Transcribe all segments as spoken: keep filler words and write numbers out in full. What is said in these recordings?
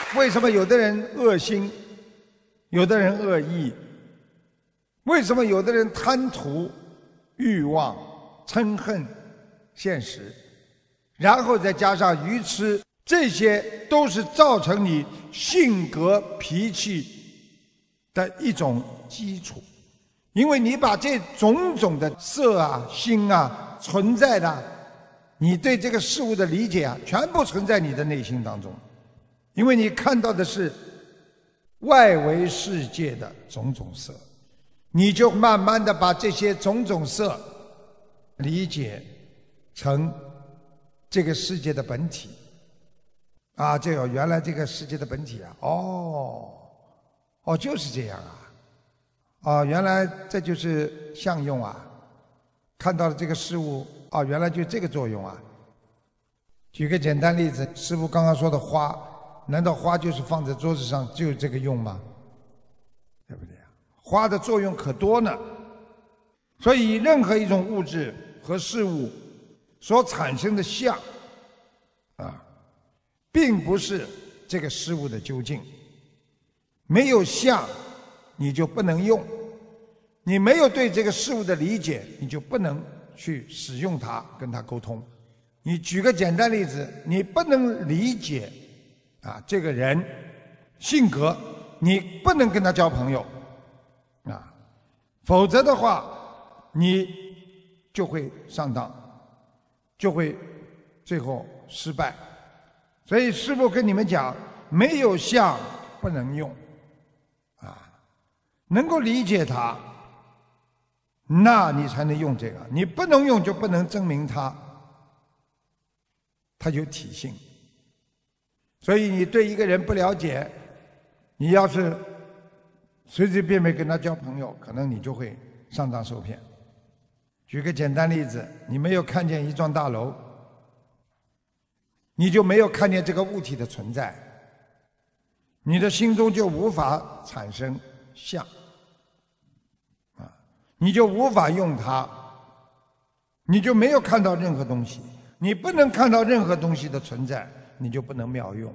为什么有的人恶心，有的人恶意？为什么有的人贪图、欲望、嗔恨、现实，然后再加上愚痴，这些都是造成你性格脾气的一种基础。因为你把这种种的色啊、心啊存在的，你对这个事物的理解啊，全部存在你的内心当中。因为你看到的是外围世界的种种色，你就慢慢的把这些种种色理解成这个世界的本体啊，这个原来这个世界的本体啊，哦，哦就是这样啊，啊原来这就是相用啊，看到了这个事物，啊原来就这个作用啊。举个简单例子，师父刚刚说的花，难道花就是放在桌子上就有这个用吗？对不对啊？花的作用可多呢。所以任何一种物质和事物所产生的相啊，并不是这个事物的究竟。没有相，你就不能用；你没有对这个事物的理解，你就不能去使用它，跟它沟通。你举个简单例子，你不能理解啊这个人性格，你不能跟他交朋友啊，否则的话你就会上当，就会最后失败。所以师父跟你们讲，没有相不能用啊，能够理解它，那你才能用这个。你不能用，就不能证明它它有体性。所以你对一个人不了解，你要是随随便便跟他交朋友，可能你就会上当受骗。举个简单例子，你没有看见一幢大楼，你就没有看见这个物体的存在，你的心中就无法产生相啊，你就无法用它，你就没有看到任何东西。你不能看到任何东西的存在，你就不能妙用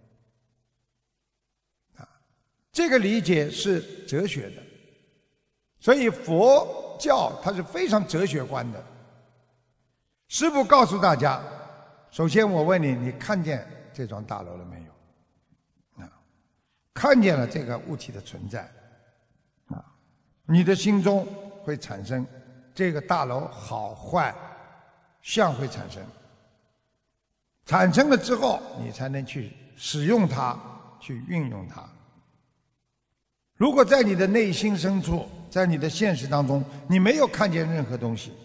啊。这个理解是哲学的，所以佛教它是非常哲学观的。师父告诉大家，首先我问你，你看见这幢大楼了没有？啊，看见了这个物体的存在啊，你的心中会产生这个大楼好坏相会产生，产生了之后，你才能去使用它，去运用它。如果在你的内心深处，在你的现实当中，你没有看见任何东西，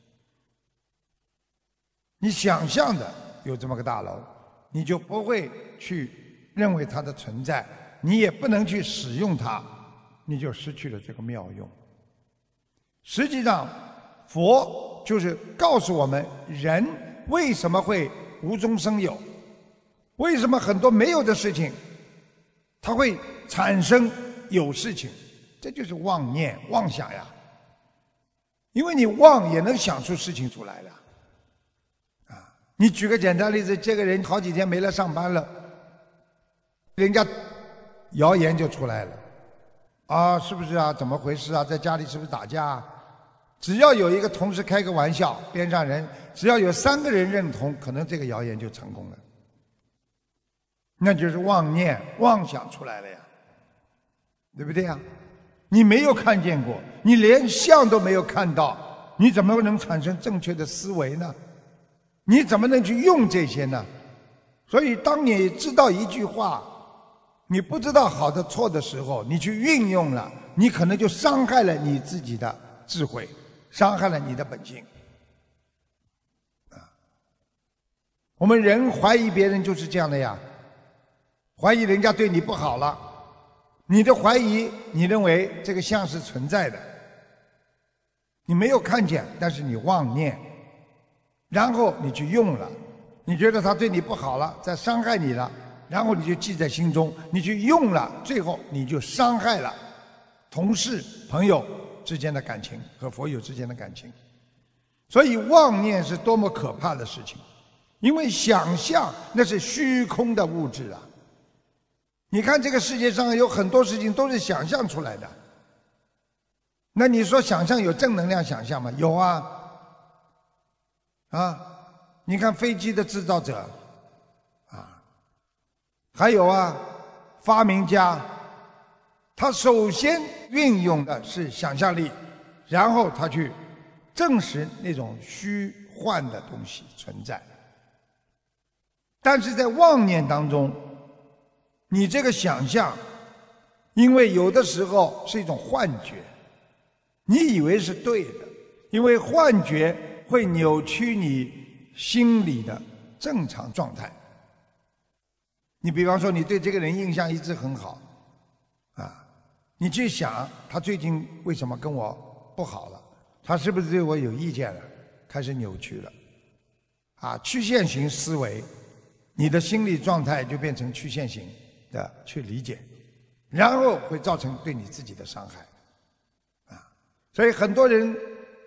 你想象的有这么个大楼，你就不会去认为它的存在，你也不能去使用它，你就失去了这个妙用。实际上，佛就是告诉我们，人为什么会无中生有，为什么很多没有的事情它会产生有事情，这就是妄念妄想呀。因为你妄也能想出事情出来的啊。你举个简单例子，这个人好几天没来上班了，人家谣言就出来了啊，是不是啊？怎么回事啊？在家里是不是打架啊？只要有一个同事开个玩笑，边上人只要有三个人认同，可能这个谣言就成功了。那就是妄念妄想出来了呀，对不对呀？你没有看见过，你连相都没有看到，你怎么能产生正确的思维呢？你怎么能去用这些呢？所以当你知道一句话，你不知道好的错的时候，你去运用了，你可能就伤害了你自己的智慧，伤害了你的本性啊。我们人怀疑别人就是这样的呀，怀疑人家对你不好了，你的怀疑，你认为这个相是存在的，你没有看见，但是你妄念，然后你去用了，你觉得他对你不好了，在伤害你了，然后你就记在心中，你去用了，最后你就伤害了同事朋友之间的感情和佛友之间的感情。所以妄念是多么可怕的事情，因为想象那是虚空的物质啊， 你看这个世界上有很多事情都是想象出来的，那你说想象有正能量想象吗？有啊，啊，你看飞机的制造者，啊，还有啊，发明家，他首先运用的是想象力，然后他去证实那种虚幻的东西存在。但是在妄念当中，你这个想象，因为有的时候是一种幻觉，你以为是对的，因为幻觉会扭曲你心理的正常状态。你比方说你对这个人印象一直很好啊，你去想他最近为什么跟我不好了，他是不是对我有意见了，开始扭曲了啊，曲线型思维，你的心理状态就变成曲线型的去理解，然后会造成对你自己的伤害啊。所以很多人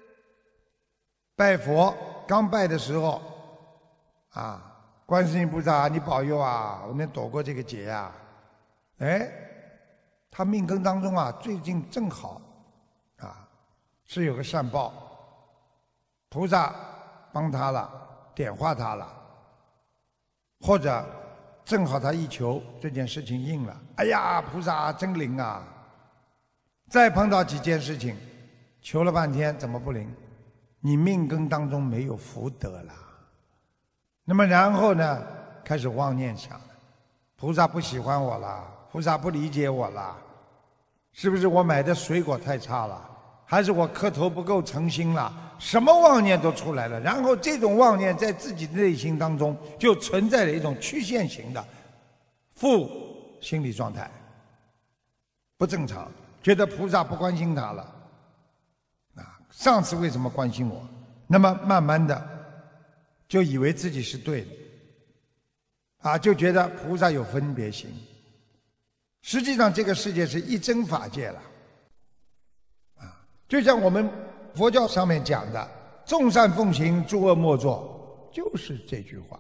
拜佛刚拜的时候啊，观世音菩萨你保佑啊，我能躲过这个劫呀。哎，他命根当中啊，最近正好啊是有个善报，菩萨帮他了，点化他了，或者正好他一求这件事情应了，哎呀，菩萨真灵啊！再碰到几件事情，求了半天怎么不灵？你命根当中没有福德了。那么然后呢，开始妄念想了，菩萨不喜欢我了，菩萨不理解我了，是不是我买的水果太差了？还是我磕头不够诚心了？什么妄念都出来了，然后这种妄念在自己的内心当中就存在了一种曲线型的负心理状态，不正常，觉得菩萨不关心他了啊，上次为什么关心我？那么慢慢的就以为自己是对的啊，就觉得菩萨有分别心。实际上这个世界是一真法界了啊，就像我们佛教上面讲的众善奉行，诸恶莫作，就是这句话。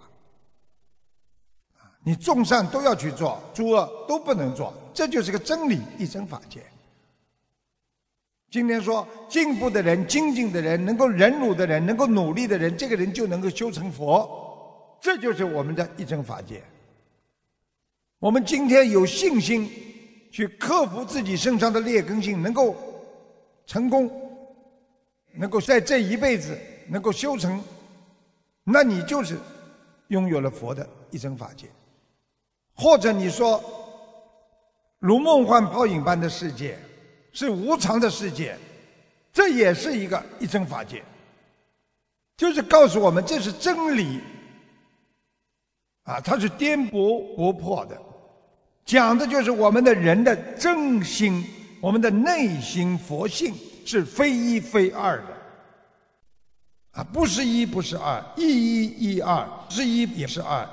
你众善都要去做，诸恶都不能做，这就是个真理，一真法界。今天说进步的人、精进的人、能够忍辱的人、能够努力的人，这个人就能够修成佛，这就是我们的一真法界。我们今天有信心去克服自己身上的劣根性，能够成功，能够在这一辈子能够修成，那你就是拥有了佛的一真法界。或者你说如梦幻泡影般的世界是无常的世界，这也是一个一真法界，就是告诉我们这是真理啊，它是颠簸不破的，讲的就是我们的人的真心，我们的内心佛性是非一非二的啊，不是一不是二，一一一二，是一也是二。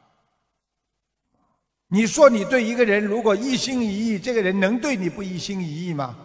你说你对一个人如果一心一意，这个人能对你不一心一意吗？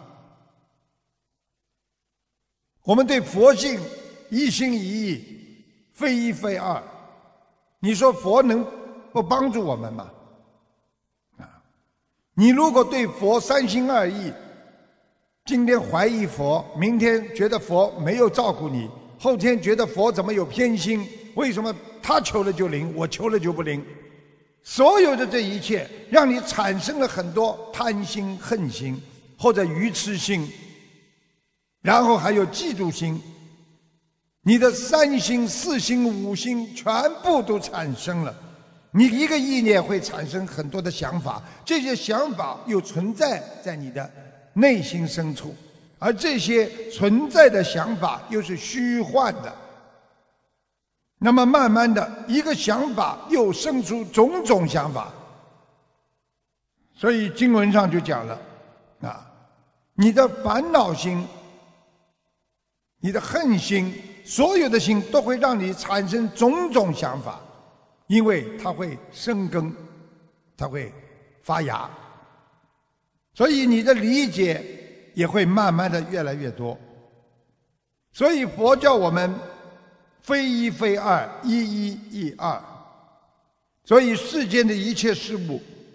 我们对佛性一心一意，非一非二，你说佛能不帮助我们吗？啊，你如果对佛三心二意，今天怀疑佛，明天觉得佛没有照顾你，后天觉得佛怎么有偏心？为什么他求了就灵，我求了就不灵？所有的这一切让你产生了很多贪心、恨心或者愚痴心，然后还有嫉妒心，你的三心、四心、五心全部都产生了。你一个意念会产生很多的想法，这些想法又存在在你的内心深处，而这些存在的想法又是虚幻的。那么慢慢的一个想法又生出种种想法，所以经文上就讲了啊，你的烦恼心、你的恨心，所有的心都会让你产生种种想法，因为它会生根，它会发芽，所以你的理解也会慢慢的越来越多。所以佛教我们非一非二，一一一二。所以世间的一切事物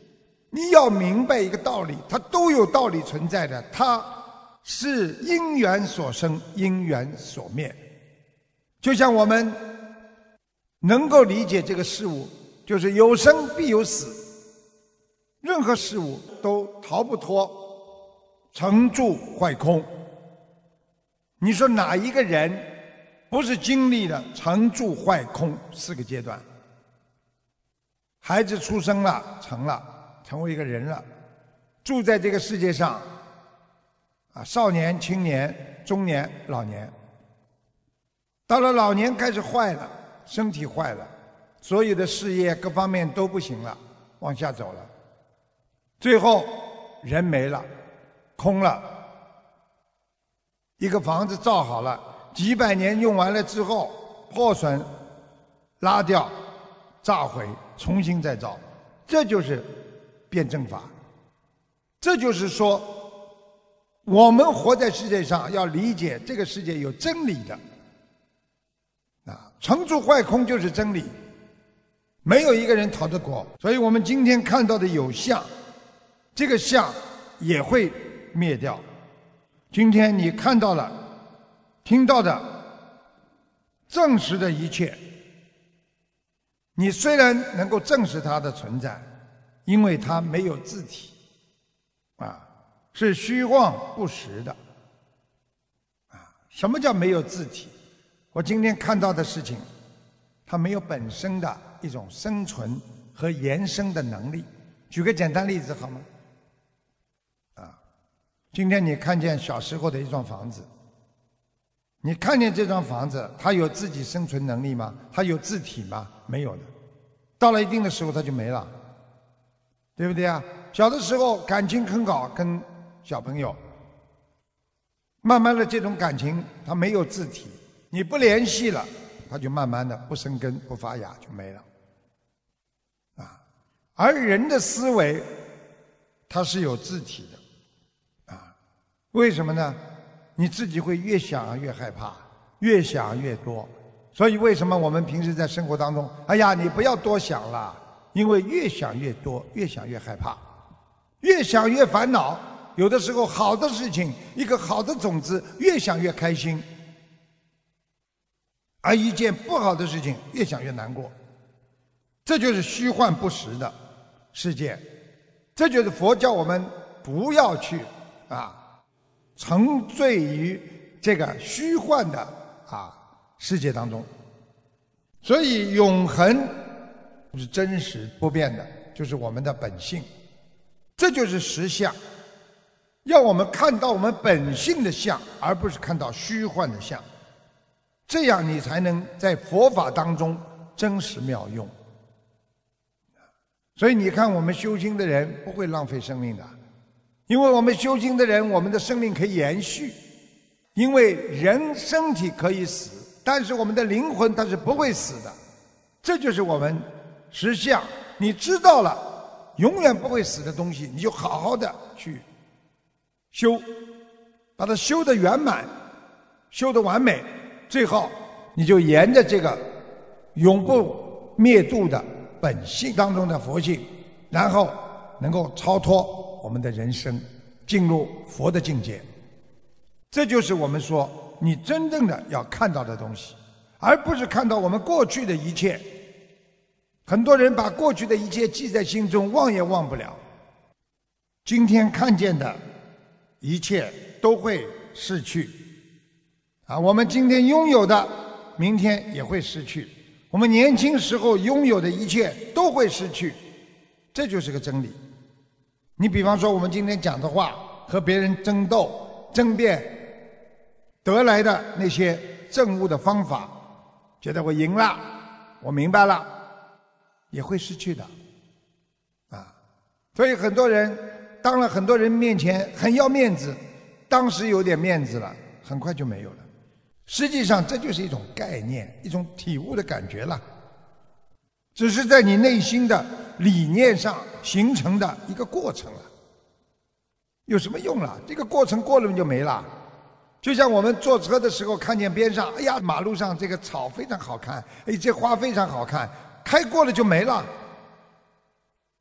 你要明白一个道理，它都有道理存在的，它是因缘所生，因缘所灭。就像我们能够理解这个事物，就是有生必有死，任何事物都逃不脱成住坏空。你说哪一个人不是经历了成住坏空四个阶段？孩子出生了，成了，成为一个人了，住在这个世界上，啊，少年、青年、中年、老年，到了老年开始坏了，身体坏了，所有的事业各方面都不行了，往下走了，最后人没了，空了。一个房子造好了，几百年用完了之后破损，拉掉，炸毁，重新再造，这就是辩证法。这就是说，我们活在世界上要理解这个世界有真理的啊，成住坏空就是真理，没有一个人逃得过。所以我们今天看到的有相，这个相也会灭掉。今天你看到了、听到的、证实的一切，你虽然能够证实它的存在，因为它没有自体，啊，是虚妄不实的。啊，什么叫没有自体？我今天看到的事情，它没有本身的一种生存和延伸的能力。举个简单例子好吗？啊，今天你看见小时候的一幢房子，你看见这幢房子，它有自己生存能力吗？它有自体吗？没有的。到了一定的时候，它就没了，对不对啊？小的时候感情很好，跟小朋友，慢慢的这种感情它没有自体，你不联系了，它就慢慢的不生根不发芽就没了。啊，而人的思维它是有自体的，啊，为什么呢？你自己会越想越害怕，越想越多。所以为什么我们平时在生活当中，哎呀，你不要多想了，因为越想越多，越想越害怕，越想越烦恼。有的时候好的事情，一个好的种子，越想越开心，而一件不好的事情越想越难过。这就是虚幻不实的世界，这就是佛教我们不要去啊沉醉于这个虚幻的啊世界当中。所以永恒是真实不变的，就是我们的本性，这就是实相。要我们看到我们本性的相，而不是看到虚幻的相，这样你才能在佛法当中真实妙用。所以你看我们修心的人不会浪费生命的，因为我们修心的人，我们的生命可以延续。因为人身体可以死，但是我们的灵魂它是不会死的，这就是我们实相。你知道了永远不会死的东西，你就好好的去修，把它修得圆满，修得完美，最后你就沿着这个永不灭度的本性当中的佛性，然后能够超脱我们的人生，进入佛的境界。这就是我们说你真正的要看到的东西，而不是看到我们过去的一切。很多人把过去的一切记在心中，忘也忘不了。今天看见的一切都会逝去啊，我们今天拥有的明天也会失去，我们年轻时候拥有的一切都会失去，这就是个真理。你比方说我们今天讲的话，和别人争斗争辩得来的那些证悟的方法，觉得我赢了，我明白了，也会失去的啊。所以很多人当了很多人面前很要面子，当时有点面子了，很快就没有了。实际上这就是一种概念，一种体悟的感觉了，只是在你内心的理念上形成的一个过程了。有什么用了？这个过程过了就没了。就像我们坐车的时候看见边上，哎呀，马路上这个草非常好看，哎，这花非常好看，开过了就没了。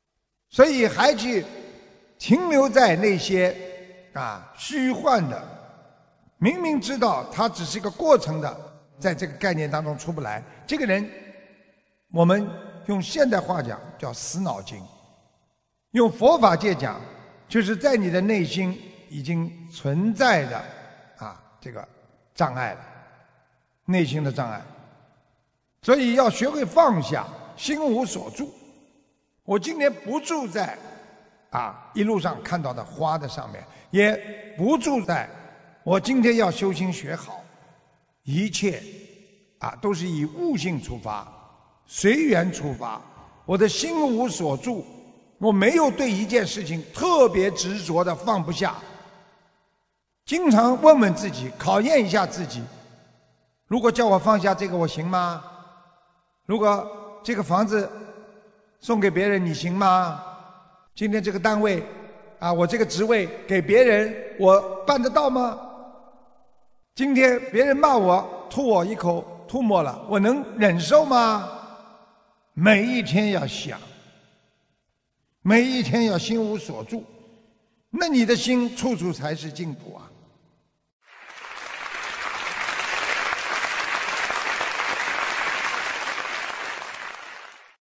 所以还去停留在那些啊虚幻的，明明知道它只是一个过程的，在这个概念当中出不来。这个人，我们用现代话讲叫死脑筋，用佛法界讲，就是在你的内心已经存在的啊这个障碍了，内心的障碍。所以要学会放下，心无所住。我今天不住在啊一路上看到的花的上面，也不住在我今天要修心学好，一切啊都是以悟性出发，随缘出发。我的心无所住，我没有对一件事情特别执着的放不下。经常问问自己，考验一下自己，如果叫我放下这个，我行吗？如果这个房子送给别人，你行吗？今天这个单位啊，我这个职位给别人，我办得到吗？今天别人骂我，吐我一口唾沫了，我能忍受吗？每一天要想，每一天要心无所住，那你的心处处才是净土啊。